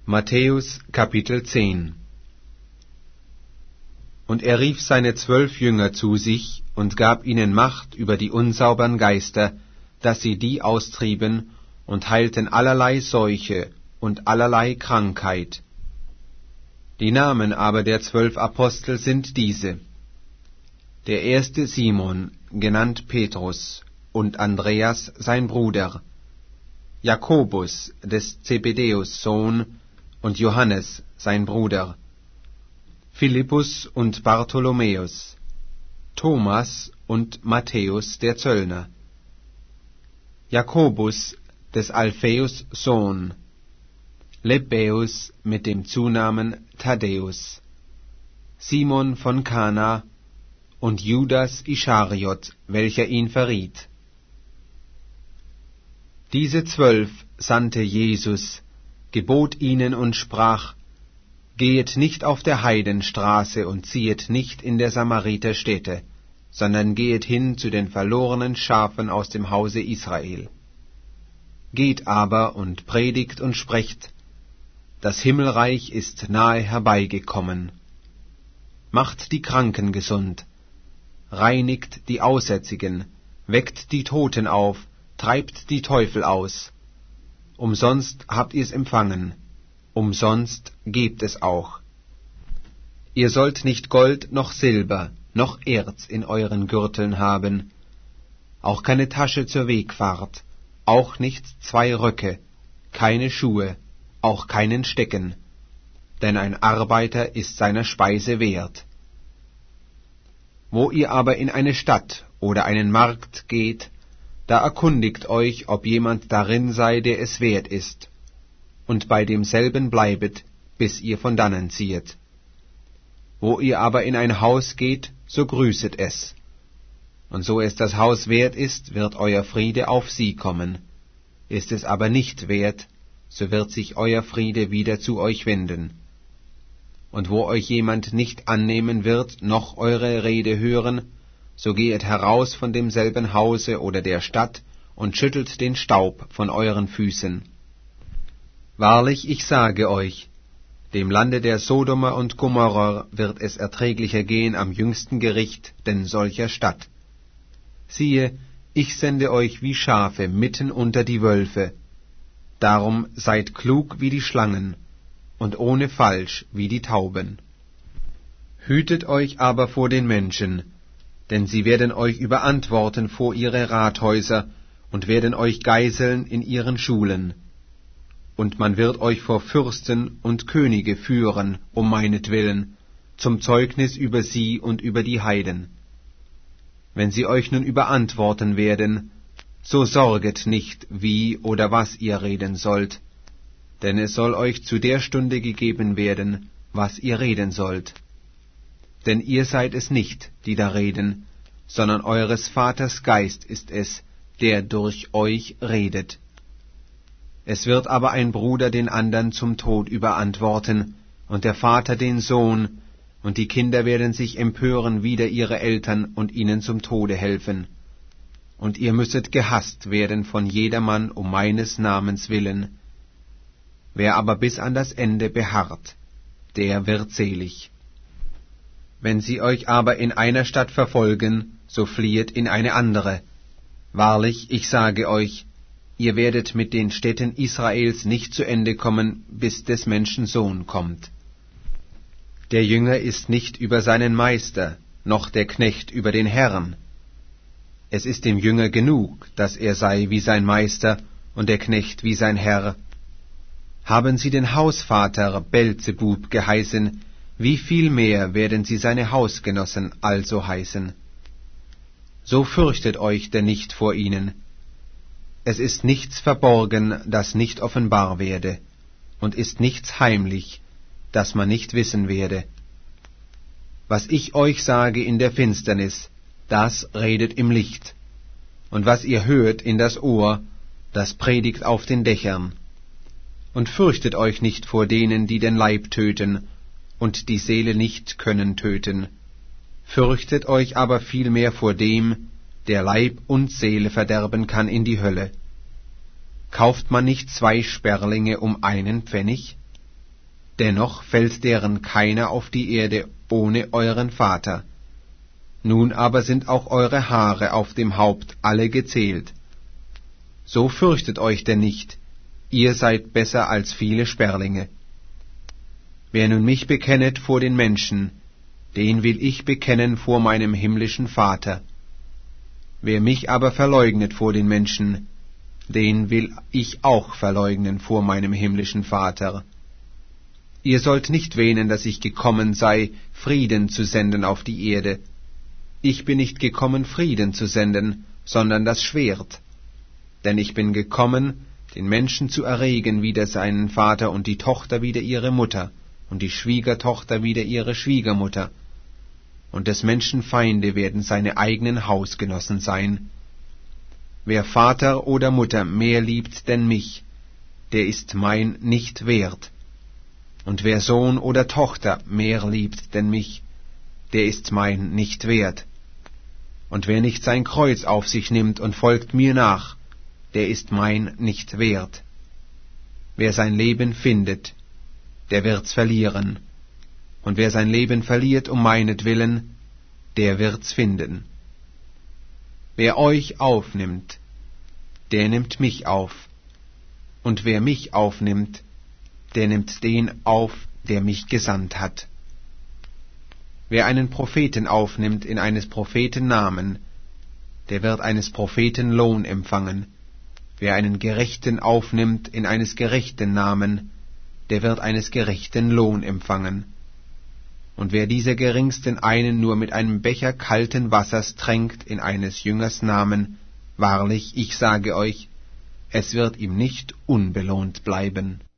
Matthäus Kapitel 10. Und er rief seine 12 Jünger zu sich und gab ihnen Macht über die unsaubern Geister, dass sie die austrieben und heilten allerlei Seuche und allerlei Krankheit. Die Namen aber der 12 Apostel sind diese: Der erste Simon, genannt Petrus, und Andreas sein Bruder, Jakobus, des Zebedäus Sohn, und Johannes sein Bruder, Philippus und Bartholomäus, Thomas und Matthäus der Zöllner, Jakobus, des Alpheus Sohn, Lebbaeus mit dem Zunamen Thaddäus, Simon von Kana und Judas Ischariot, welcher ihn verriet. Diese 12 sandte Jesus, gebot ihnen und sprach: Gehet nicht auf der Heidenstraße und ziehet nicht in der Samariterstädte, sondern gehet hin zu den verlorenen Schafen aus dem Hause Israel. Geht aber und predigt und sprecht: Das Himmelreich ist nahe herbeigekommen. Macht die Kranken gesund, reinigt die Aussätzigen, weckt die Toten auf, treibt die Teufel aus. Umsonst habt ihr's empfangen, umsonst gebt es auch. Ihr sollt nicht Gold noch Silber noch Erz in euren Gürteln haben, auch keine Tasche zur Wegfahrt, auch nicht 2 Röcke, keine Schuhe, auch keinen Stecken, denn ein Arbeiter ist seiner Speise wert. Wo ihr aber in eine Stadt oder einen Markt geht, da erkundigt euch, ob jemand darin sei, der es wert ist, und bei demselben bleibet, bis ihr von dannen ziehet. Wo ihr aber in ein Haus geht, so grüßet es. Und so es das Haus wert ist, wird euer Friede auf sie kommen. Ist es aber nicht wert, so wird sich euer Friede wieder zu euch wenden. Und wo euch jemand nicht annehmen wird, noch eure Rede hören, so gehet heraus von demselben Hause oder der Stadt und schüttelt den Staub von euren Füßen. Wahrlich, ich sage euch, dem Lande der Sodomer und Gomorrer wird es erträglicher gehen am jüngsten Gericht denn solcher Stadt. Siehe, ich sende euch wie Schafe mitten unter die Wölfe. Darum seid klug wie die Schlangen und ohne Falsch wie die Tauben. Hütet euch aber vor den Menschen, denn sie werden euch überantworten vor ihre Rathäuser und werden euch geiseln in ihren Schulen. Und man wird euch vor Fürsten und Könige führen, um meinetwillen, zum Zeugnis über sie und über die Heiden. Wenn sie euch nun überantworten werden, so sorget nicht, wie oder was ihr reden sollt, denn es soll euch zu der Stunde gegeben werden, was ihr reden sollt. Denn ihr seid es nicht, die da reden, sondern eures Vaters Geist ist es, der durch euch redet. Es wird aber ein Bruder den andern zum Tod überantworten, und der Vater den Sohn, und die Kinder werden sich empören wider ihre Eltern und ihnen zum Tode helfen. Und ihr müsset gehasst werden von jedermann um meines Namens willen. Wer aber bis an das Ende beharrt, der wird selig. Wenn sie euch aber in einer Stadt verfolgen, so fliehet in eine andere. Wahrlich, ich sage euch, ihr werdet mit den Städten Israels nicht zu Ende kommen, bis des Menschen Sohn kommt. Der Jünger ist nicht über seinen Meister, noch der Knecht über den Herrn. Es ist dem Jünger genug, dass er sei wie sein Meister und der Knecht wie sein Herr. Haben sie den Hausvater Belzebub geheißen, wie viel mehr werden sie seine Hausgenossen also heißen? So fürchtet euch denn nicht vor ihnen. Es ist nichts verborgen, das nicht offenbar werde, und ist nichts heimlich, das man nicht wissen werde. Was ich euch sage in der Finsternis, das redet im Licht, und was ihr hört in das Ohr, das predigt auf den Dächern. Und fürchtet euch nicht vor denen, die den Leib töten, und die Seele nicht können töten. Fürchtet euch aber vielmehr vor dem, der Leib und Seele verderben kann in die Hölle. Kauft man nicht 2 Sperlinge um 1 Pfennig? dennoch fällt deren keiner auf die Erde ohne euren Vater. Nun aber sind auch eure Haare auf dem Haupt alle gezählt. So fürchtet euch denn nicht, ihr seid besser als viele Sperlinge. Wer nun mich bekennet vor den Menschen, den will ich bekennen vor meinem himmlischen Vater. Wer mich aber verleugnet vor den Menschen, den will ich auch verleugnen vor meinem himmlischen Vater. Ihr sollt nicht wähnen, dass ich gekommen sei, Frieden zu senden auf die Erde. Ich bin nicht gekommen, Frieden zu senden, sondern das Schwert. Denn ich bin gekommen, den Menschen zu erregen wider seinen Vater und die Tochter wider ihre Mutter und die Schwiegertochter wider ihre Schwiegermutter. Und des Menschen Feinde werden seine eigenen Hausgenossen sein. Wer Vater oder Mutter mehr liebt denn mich, der ist mein nicht wert. Und wer Sohn oder Tochter mehr liebt denn mich, der ist mein nicht wert. Und wer nicht sein Kreuz auf sich nimmt und folgt mir nach, der ist mein nicht wert. Wer sein Leben findet, der wird's verlieren. Und wer sein Leben verliert um meinetwillen, der wird's finden. Wer euch aufnimmt, der nimmt mich auf. Und wer mich aufnimmt, der nimmt den auf, der mich gesandt hat. Wer einen Propheten aufnimmt in eines Propheten Namen, der wird eines Propheten Lohn empfangen. Wer einen Gerechten aufnimmt in eines Gerechten Namen, der wird eines Gerechten Lohn empfangen. Und wer dieser Geringsten einen nur mit einem Becher kalten Wassers tränkt in eines Jüngers Namen, wahrlich, ich sage euch, es wird ihm nicht unbelohnt bleiben.